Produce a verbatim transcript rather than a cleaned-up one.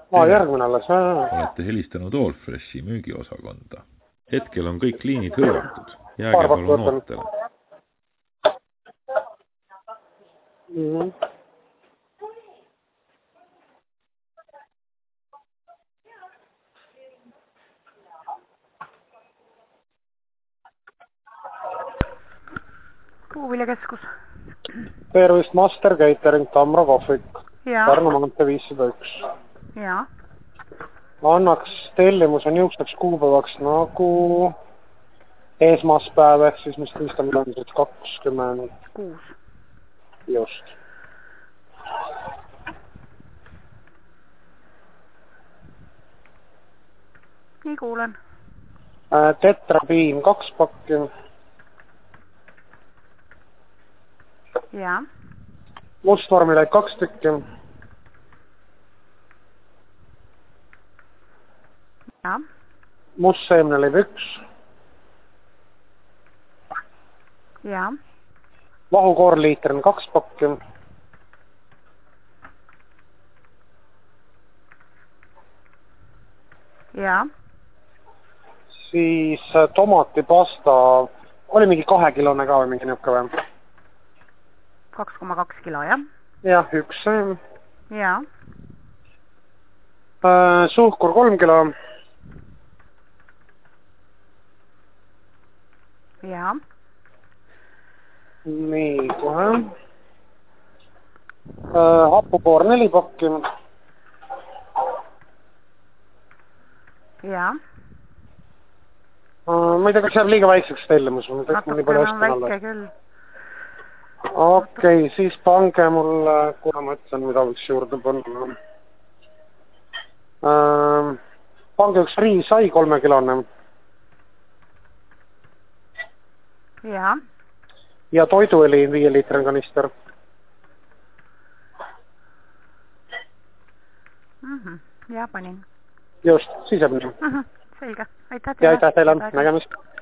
Aa, järgmine alles. Olete helistanud Allfreshi müügiosakonda. Hetkel on kõik liinid hõivatud. Jääge palun ootele. Mm -hmm. Puuviljakeskus. Tervist, Master Catering, Tamro Kohvik. Pärnu maantee viissada üks. Jaa. Annaks tellimuse niisuguseks kuupäevaks nagu esmaspäev, ehk siis mis teist on mõned kakskümmend kuus. Just. Nii kuulen. Tetrapiim kaks pakki. Jaa. Mustvormilaid kaks tükki. Jaa. Mustseemneleib üks. Jaa. Vahukoorliitrin kaks pakki. Jaa. Siis tomatipasta, oli mingi kahekilone ka või mingi niuke või? kaks koma kaks kilo, jah? Jah, üks. Jaa. Suhkur kolm kilo. Jaa. Nii, kohe. Hapukoor neli pakki. Jaa. Ma ei tea, kas jääb liiga väikseks tellimus. Natukene on väike küll. Okei, okay, siis pange mulle, kuna ma ütlen, mida võiks juurde panna. Pange üks riisai kolmekilone. Jaa. Ja toiduõli viie liitrin kanister. Mhm, jaa, panin. Just, siis jääb nii. Mhm, selge. Aitäh teile. Ja aitäh teile. Nägemist.